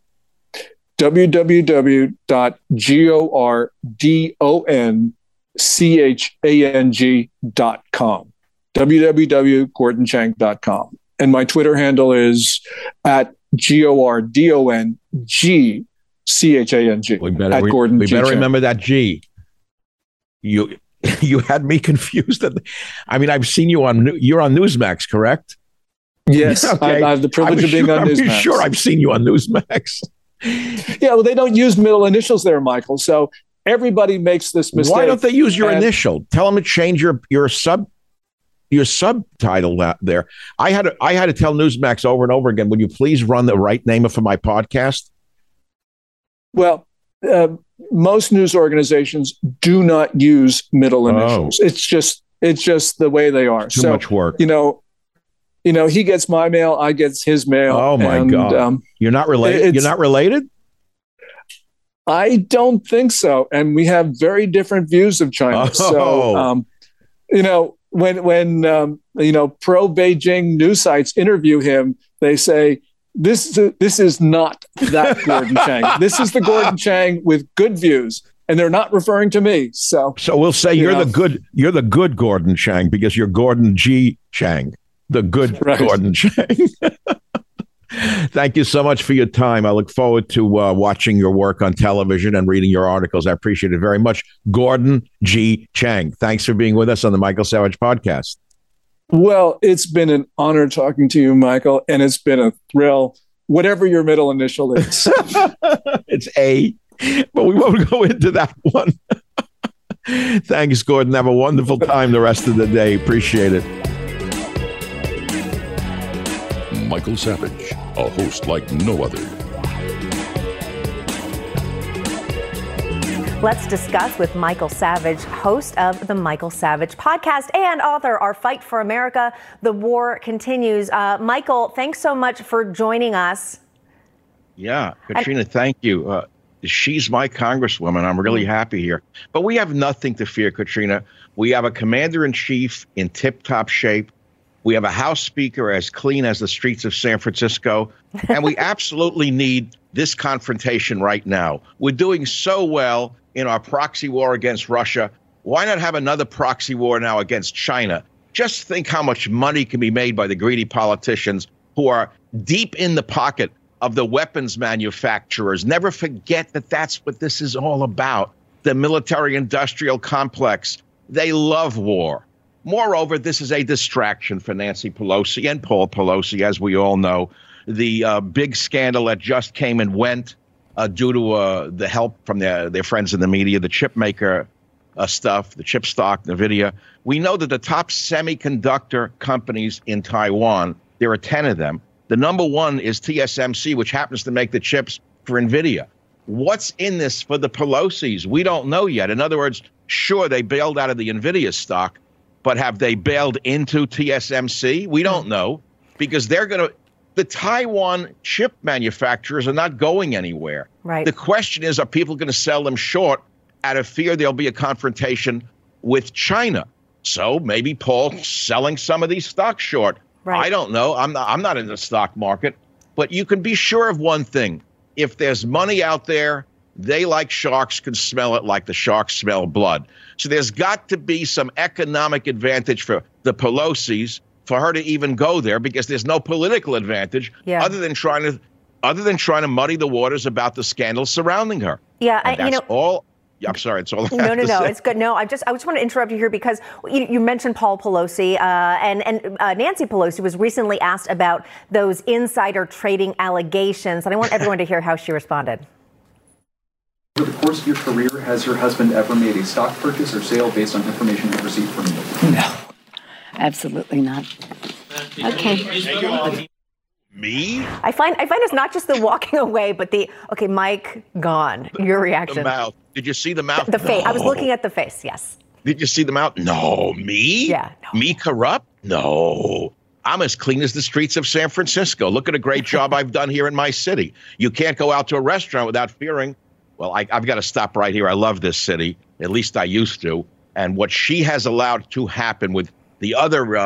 www.gordonchang.com. www.gordonchang.com. And my Twitter handle is at GORDONGCHANG. We better remember that G. You had me confused. I mean, I've seen you you're on Newsmax, correct? Yes, okay. I have the privilege of being on Newsmax. I'm sure I've seen you on Newsmax. Yeah, well, they don't use middle initials there, Michael. So everybody makes this mistake. Why don't they use your initial? Tell them to change your subtitle there. I had to tell Newsmax over and over again, would you please run the right name for my podcast? Well, most news organizations do not use middle initials. It's just the way they are. Too much work. He gets my mail, I get his mail. Oh my God. You're not related? You're not related? I don't think so. And we have very different views of China. So, when pro Beijing news sites interview him, they say, this is not that Gordon Chang. This is the Gordon Chang with good views. And they're not referring to me. So we'll say you're the good Gordon Chang, because you're Gordon G. Chang, the good Gordon Chang. Thank you so much for your time. I look forward to watching your work on television and reading your articles. I appreciate it very much. Gordon G. Chang, thanks for being with us on the Michael Savage podcast. Well, it's been an honor talking to you, Michael, and it's been a thrill, whatever your middle initial is. It's A, but we won't go into that one. Thanks, Gordon. Have a wonderful time the rest of the day. Appreciate it. Michael Savage, a host like no other. Let's discuss with Michael Savage, host of the Michael Savage podcast and author, Our Fight for America, The War Continues. Michael, thanks so much for joining us. Yeah, Katrina, thank you. She's my congresswoman. I'm really happy here. But we have nothing to fear, Katrina. We have a commander-in-chief in tip-top shape. We have a House Speaker as clean as the streets of San Francisco. And we absolutely need this confrontation right now. We're doing so well in our proxy war against Russia. Why not have another proxy war now against China? Just think how much money can be made by the greedy politicians who are deep in the pocket of the weapons manufacturers. Never forget that that's what this is all about. The military-industrial complex. They love war. Moreover, this is a distraction for Nancy Pelosi and Paul Pelosi, as we all know. The big scandal that just came and went due to the help from their friends in the media, the chip maker stuff, the chip stock, NVIDIA. We know that the top semiconductor companies in Taiwan, there are 10 of them. The number one is TSMC, which happens to make the chips for NVIDIA. What's in this for the Pelosis? We don't know yet. In other words, sure, they bailed out of the NVIDIA stock, but have they bailed into TSMC? We don't know, because the Taiwan chip manufacturers are not going anywhere. Right. The question is, are people going to sell them short out of fear there'll be a confrontation with China? So maybe Paul's selling some of these stocks short. Right. I don't know. I'm not in the stock market. But you can be sure of one thing. If there's money out there, they, like sharks, can smell it like the sharks smell blood. So there's got to be some economic advantage for the Pelosi's for her to even go there, because there's no political advantage other than trying to muddy the waters about the scandals surrounding her. Yeah, and that's all. I'm sorry, it's all. No, it's good. No, I just want to interrupt you here because you mentioned Paul Pelosi and Nancy Pelosi was recently asked about those insider trading allegations, and I want everyone to hear how she responded. Over the course of your career, has your husband ever made a stock purchase or sale based on information he received from you? No, absolutely not. Okay. Me? I find it's not just the walking away, but the Mike gone. Your reaction? The mouth. Did you see the mouth? The face. No. I was looking at the face. Yes. Did you see the mouth? No. Me? Yeah. No. Me corrupt? No. I'm as clean as the streets of San Francisco. Look at a great job I've done here in my city. You can't go out to a restaurant without fearing, well, I've got to stop right here. I love this city. At least I used to. And what she has allowed to happen with the other,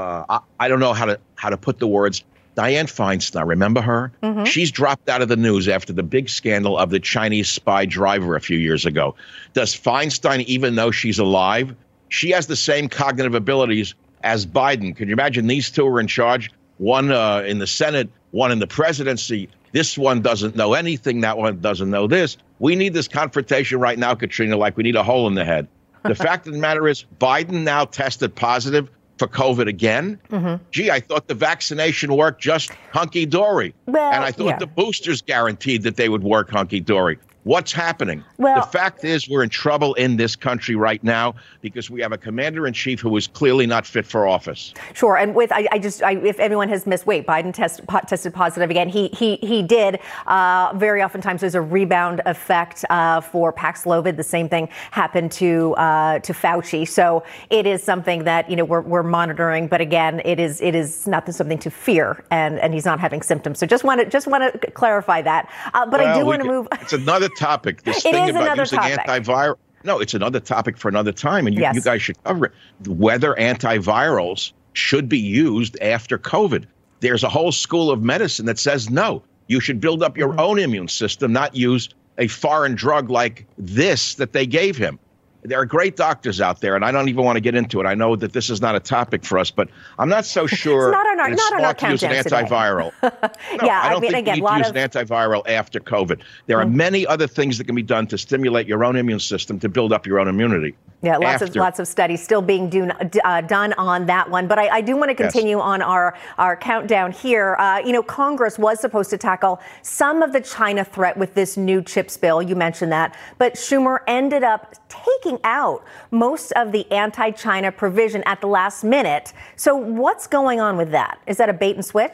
I don't know how to put the words. Dianne Feinstein, remember her? Mm-hmm. She's dropped out of the news after the big scandal of the Chinese spy driver a few years ago. Does Feinstein even know she's alive? She has the same cognitive abilities as Biden. Can you imagine these two are in charge? One in the Senate, one in the presidency. This one doesn't know anything. That one doesn't know this. We need this confrontation right now, Katrina, like we need a hole in the head. The fact of the matter is Biden now tested positive for COVID again. Mm-hmm. Gee, I thought the vaccination worked just hunky-dory. Well, and I thought the boosters guaranteed that they would work hunky-dory. What's happening? Well, the fact is we're in trouble in this country right now because we have a commander-in-chief who is clearly not fit for office. Sure. And with if everyone has missed, Biden tested positive again. He did. Very oftentimes there's a rebound effect for Paxlovid. The same thing happened to Fauci. So it is something that we're monitoring. But again, it is not something to fear. And he's not having symptoms. So just want to clarify that. But I do want to move. It's another topic. This thing about using antiviral. No, it's another topic for another time, and you guys should cover it. Whether antivirals should be used after COVID. There's a whole school of medicine that says no. You should build up your own immune system, not use a foreign drug like this that they gave him. There are great doctors out there, and I don't even want to get into it. I know that this is not a topic for us, but I'm not so sure it's smart to use an antiviral. No, I don't think you need to use an antiviral after COVID. There are many other things that can be done to stimulate your own immune system to build up your own immunity. Yeah, lots of studies still being done on that one. But I do want to continue on our countdown here. Congress was supposed to tackle some of the China threat with this new CHIPS bill. You mentioned that. But Schumer ended up taking out most of the anti-China provision at the last minute. So what's going on with that? Is that a bait and switch?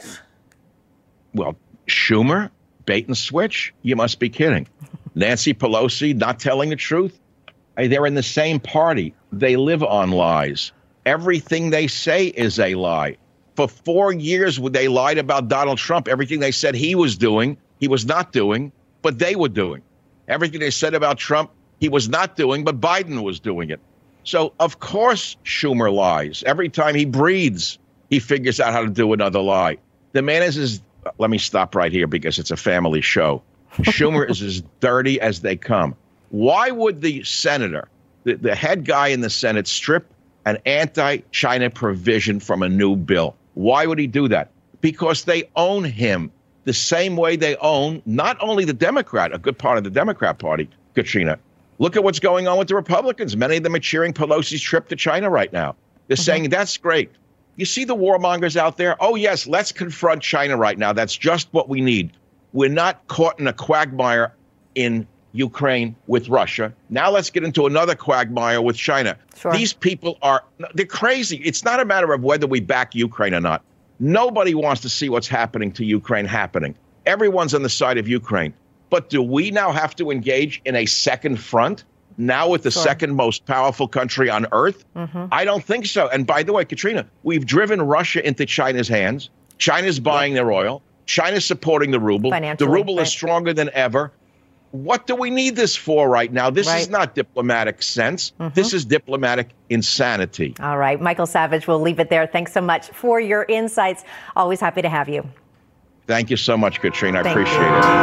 Well, Schumer, bait and switch? You must be kidding. Nancy Pelosi not telling the truth? They're in the same party. They live on lies. Everything they say is a lie. For 4 years, they lied about Donald Trump. Everything they said he was doing, he was not doing, but they were doing. Everything they said about Trump, he was not doing, but Biden was doing it. So, of course, Schumer lies. Every time he breathes, he figures out how to do another lie. The man is let me stop right here because it's a family show. Schumer is as dirty as they come. Why would the senator, the head guy in the Senate, strip an anti-China provision from a new bill? Why would he do that? Because they own him the same way they own not only the Democrat, a good part of the Democrat Party, Katrina. Look at what's going on with the Republicans. Many of them are cheering Pelosi's trip to China right now. They're saying that's great. You see the warmongers out there? Oh, yes, let's confront China right now. That's just what we need. We're not caught in a quagmire in Ukraine with Russia. Now let's get into another quagmire with China. Sure. These people they're crazy. It's not a matter of whether we back Ukraine or not. Nobody wants to see what's happening to Ukraine happening. Everyone's on the side of Ukraine. But do we now have to engage in a second front now with the second most powerful country on earth? I don't think so. And by the way, Katrina, we've driven Russia into China's hands. China's buying their oil. China's supporting the ruble. The ruble is stronger than ever. what do we need this for right now? This is not diplomatic sense. This is diplomatic insanity. All right, Michael Savage, we'll leave it there. Thanks so much for your insights. Always happy to have you. Thank you so much, Katrina. I appreciate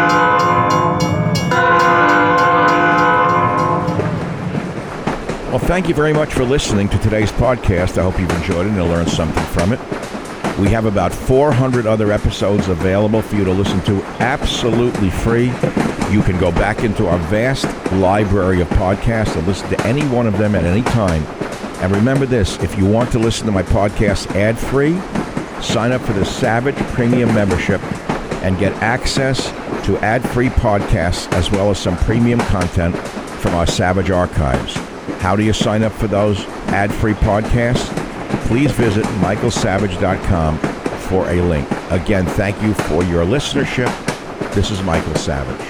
it. Well, thank you very much for listening to today's podcast. I hope you've enjoyed it and learned something from it. We have about 400 other episodes available for you to listen to absolutely free. You can go back into our vast library of podcasts and listen to any one of them at any time. And remember this, if you want to listen to my podcast ad-free, sign up for the Savage Premium membership and get access to ad-free podcasts as well as some premium content from our Savage archives. How do you sign up for those ad-free podcasts? Please visit michaelsavage.com for a link. Again, thank you for your listenership. This is Michael Savage.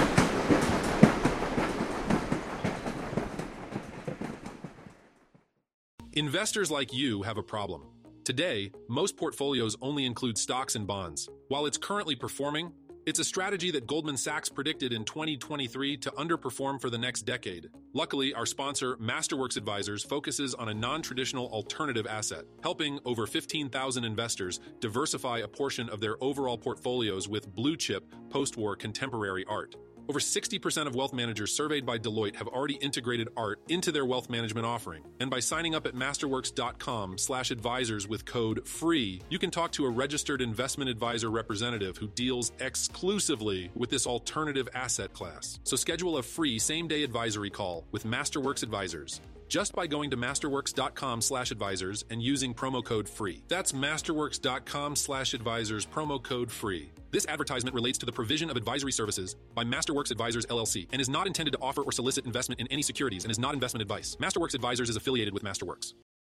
Investors like you have a problem. Today, most portfolios only include stocks and bonds. While it's currently performing, it's a strategy that Goldman Sachs predicted in 2023 to underperform for the next decade. Luckily, our sponsor, Masterworks Advisors, focuses on a non-traditional alternative asset, helping over 15,000 investors diversify a portion of their overall portfolios with blue-chip, post-war contemporary art. Over 60% of wealth managers surveyed by Deloitte have already integrated art into their wealth management offering. And by signing up at masterworks.com/advisors with code FREE, you can talk to a registered investment advisor representative who deals exclusively with this alternative asset class. So schedule a free same-day advisory call with Masterworks Advisors just by going to masterworks.com/advisors and using promo code FREE. That's masterworks.com/advisors, promo code FREE. This advertisement relates to the provision of advisory services by Masterworks Advisors LLC and is not intended to offer or solicit investment in any securities and is not investment advice. Masterworks Advisors is affiliated with Masterworks.